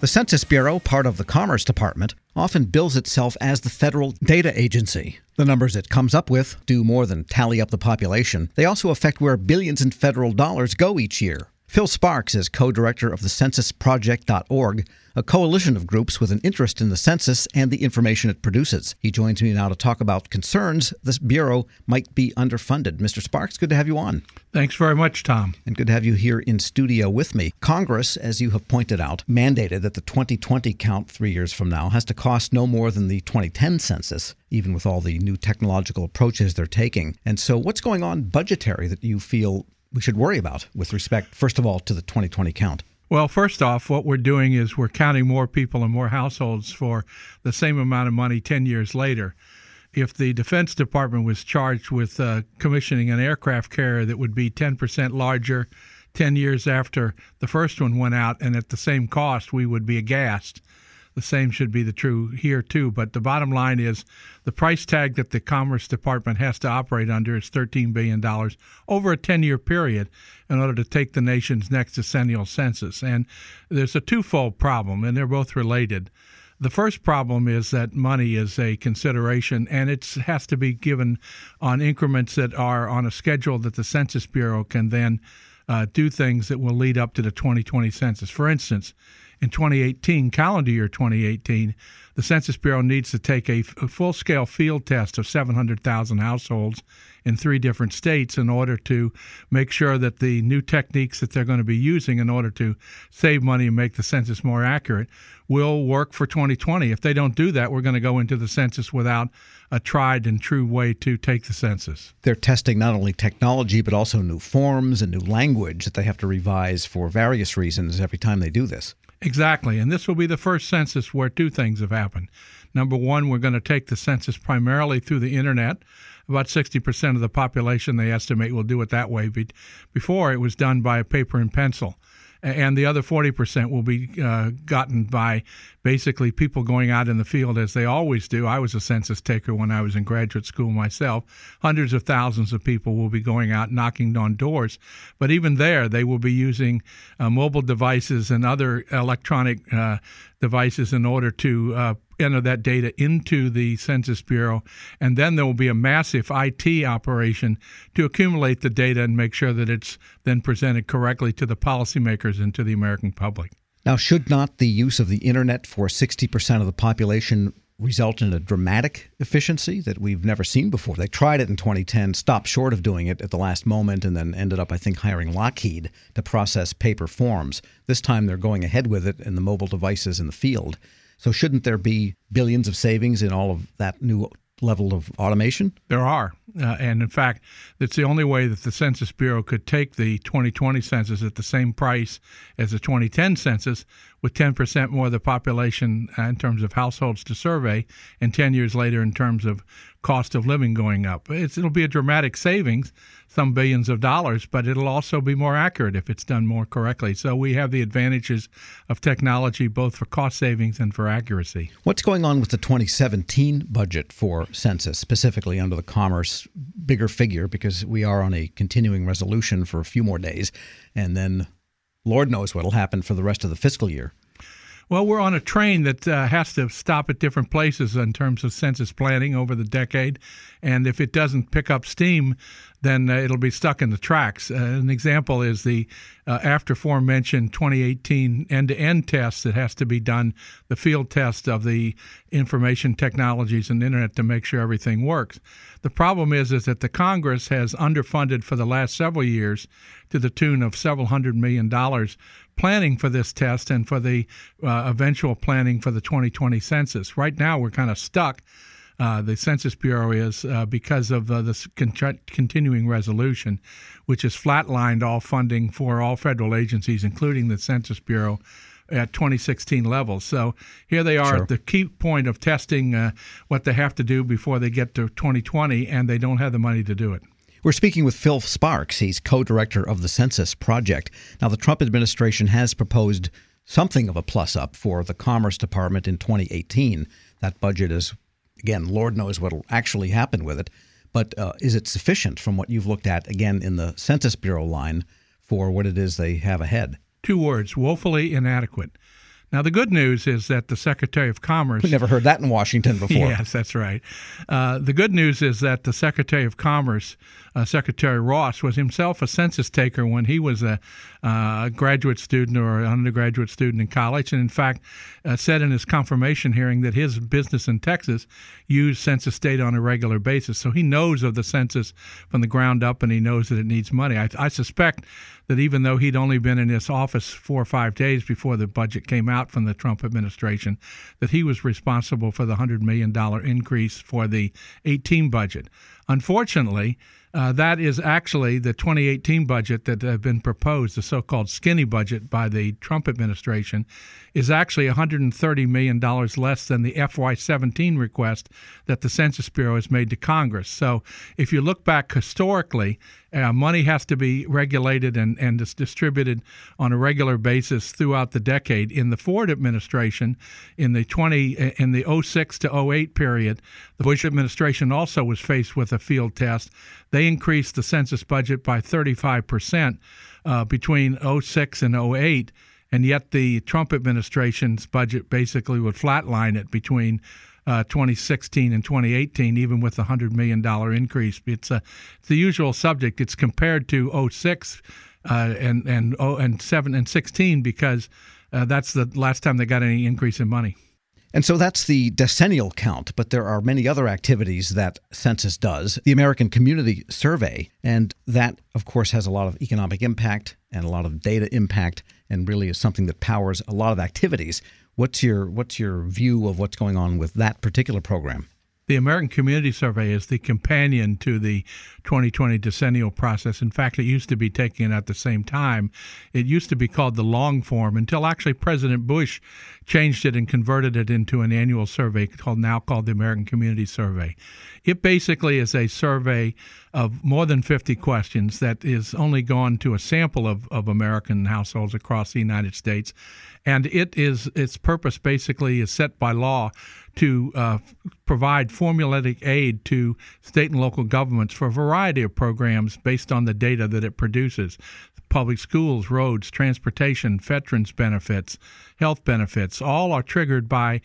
The Census Bureau, part of the Commerce Department, often bills itself as the federal data agency. The numbers it comes up with do more than tally up the population. They also affect where billions in federal dollars go each year. Phil Sparks is co-director of the censusproject.org, a coalition of groups with an interest in the census and the information it produces. He joins me now to talk about concerns this bureau might be underfunded. Mr. Sparks, good to have you on. Thanks very much, Tom. And good to have you here in studio with me. Congress, as you have pointed out, mandated that the 2020 count 3 years from now has to cost no more than the 2010 census, even with all the new technological approaches they're taking. And so what's going on budgetary that you feel we should worry about with respect, first of all, to the 2020 count? Well, first off, what we're doing is we're counting more people and more households for the same amount of money 10 years later. If the Defense Department was charged with commissioning an aircraft carrier that would be 10% larger 10 years after the first one went out and at the same cost, we would be aghast. The same should be the true here, too. But the bottom line is the price tag that the Commerce Department has to operate under is $13 billion over a 10-year period in order to take the nation's next decennial census. And there's a twofold problem, and they're both related. The first problem is that money is a consideration, and it has to be given on increments that are on a schedule that the Census Bureau can then do things that will lead up to the 2020 census. For instance, in 2018, calendar year 2018, the Census Bureau needs to take a full-scale field test of 700,000 households in 3 different states in order to make sure that the new techniques that they're going to be using in order to save money and make the census more accurate will work for 2020. If they don't do that, we're going to go into the census without a tried and true way to take the census. They're testing not only technology, but also new forms and new language that they have to revise for various reasons every time they do this. Exactly. And this will be the first census where 2 things have happened. Number one, we're going to take the census primarily through the Internet. About 60% of the population, they estimate, will do it that way. Before, it was done by paper and pencil. And the other 40% will be gotten by basically people going out in the field as they always do. I was a census taker when I was in graduate school myself. Hundreds of thousands of people will be going out knocking on doors. But even there, they will be using mobile devices and other electronic devices in order to enter that data into the Census Bureau, and then there will be a massive IT operation to accumulate the data and make sure that it's then presented correctly to the policymakers and to the American public. Now, should not the use of the Internet for 60% of the population result in a dramatic efficiency that we've never seen before? They tried it in 2010, stopped short of doing it at the last moment, and then ended up, I think, hiring Lockheed to process paper forms. This time they're going ahead with it in the mobile devices in the field. So shouldn't there be billions of savings in all of that new level of automation? There are. And in fact, it's the only way that the Census Bureau could take the 2020 census at the same price as the 2010 census with 10% more of the population in terms of households to survey and 10 years later in terms of cost of living going up. It'll be a dramatic savings, some billions of dollars, but it'll also be more accurate if it's done more correctly. So we have the advantages of technology both for cost savings and for accuracy. What's going on with the 2017 budget for census, specifically under the Commerce bigger figure, because we are on a continuing resolution for a few more days, and then Lord knows what will happen for the rest of the fiscal year? Well, we're on a train that has to stop at different places in terms of census planning over the decade. And if it doesn't pick up steam, then it'll be stuck in the tracks. An example is the after aforementioned 2018 end-to-end test that has to be done, the field test of the information technologies and Internet to make sure everything works. The problem is that the Congress has underfunded for the last several years to the tune of several $100 million planning for this test and for the eventual planning for the 2020 census. Right now, we're kind of stuck. The Census Bureau is because of this continuing resolution, which has flatlined all funding for all federal agencies, including the Census Bureau, at 2016 levels. So here they are at the key point of testing what they have to do before they get to 2020, and they don't have the money to do it. We're speaking with Phil Sparks. He's co-director of the Census Project. Now, the Trump administration has proposed something of a plus-up for the Commerce Department in 2018. That budget is, again, Lord knows what will actually happen with it. But is it sufficient from what you've looked at, again, in the Census Bureau line for what it is they have ahead? 2 words, woefully inadequate. Now, the good news is that the Secretary of Commerce... We never heard that in Washington before. Yes, that's right. The good news is that the Secretary of Commerce, Secretary Ross, was himself a census taker when he was a graduate student or an undergraduate student in college, and in fact said in his confirmation hearing that his business in Texas used census data on a regular basis. So he knows of the census from the ground up, and he knows that it needs money. I suspect that even though he'd only been in his office 4 or 5 days before the budget came out from the Trump administration, that he was responsible for the $100 million increase for the 2018 budget. Unfortunately, that is actually the 2018 budget that had been proposed, the so-called skinny budget by the Trump administration, is actually $130 million less than the FY17 request that the Census Bureau has made to Congress. So if you look back historically, money has to be regulated and distributed on a regular basis throughout the decade. In the Ford administration, in the 06 to 08 period, the Bush administration also was faced with a field test. They increased the census budget by 35% between 06 and 08, and yet the Trump administration's budget basically would flatline it between 2016 and 2018, even with the $100 million increase. It's the usual subject. It's compared to 06 and 7 and 16 because that's the last time they got any increase in money. And so that's the decennial count, but there are many other activities that Census does. The American Community Survey, and that, of course, has a lot of economic impact and a lot of data impact and really is something that powers a lot of activities. What's your view of what's going on with that particular program? The American Community Survey is the companion to the 2020 decennial process. In fact, it used to be taken at the same time. It used to be called the long form until actually President Bush changed it and converted it into an annual survey called the American Community Survey. It basically is a survey of more than 50 questions that is only gone to a sample of American households across the United States. And its purpose basically is set by law to provide formulaic aid to state and local governments for a variety of programs based on the data that it produces. Public schools, roads, transportation, veterans benefits, health benefits, all are triggered by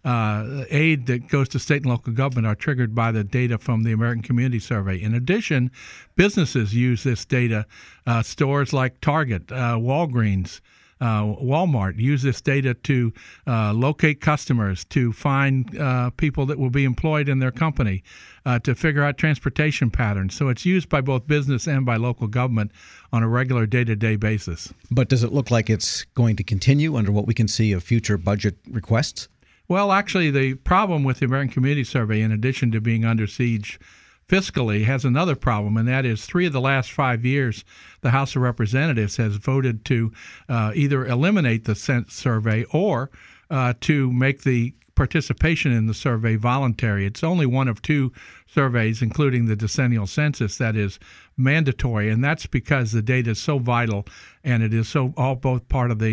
aid that goes to state and local government are triggered by the data from the American Community Survey. In addition, businesses use this data. Stores like Target, Walgreens, Walmart use this data to locate customers, to find people that will be employed in their company, to figure out transportation patterns. So it's used by both business and by local government on a regular day-to-day basis. But does it look like it's going to continue under what we can see of future budget requests? Well, actually, the problem with the American Community Survey, in addition to being under siege fiscally, has another problem, and that is 3 of the last 5 years, the House of Representatives has voted to either eliminate the survey or to make the participation in the survey voluntary. It's only one of 2 surveys, including the decennial census, that is mandatory, and that's because the data is so vital and it is so both part of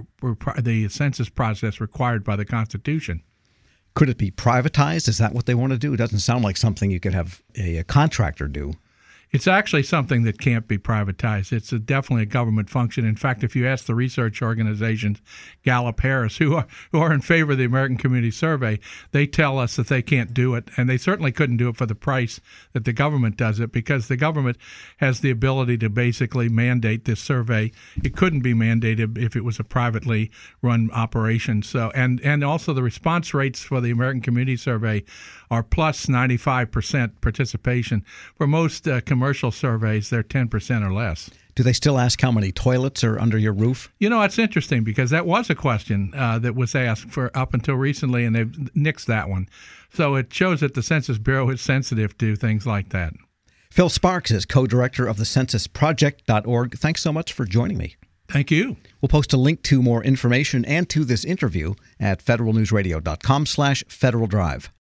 the census process required by the Constitution. Could it be privatized? Is that what they want to do? It doesn't sound like something you could have a contractor do. It's actually something that can't be privatized. It's definitely a government function. In fact, if you ask the research organizations, Gallup, Harris, who are in favor of the American Community Survey, they tell us that they can't do it, and they certainly couldn't do it for the price that the government does it, because the government has the ability to basically mandate this survey. It couldn't be mandated if it was a privately run operation. So, and also the response rates for the American Community Survey are plus 95% participation. For most commercial surveys, they're 10% or less. Do they still ask how many toilets are under your roof? You know, it's interesting because that was a question that was asked for up until recently, and they've nixed that one. So it shows that the Census Bureau is sensitive to things like that. Phil Sparks is co-director of the censusproject.org. Thanks so much for joining me. Thank you. We'll post a link to more information and to this interview at federalnewsradio.com/Federal Drive.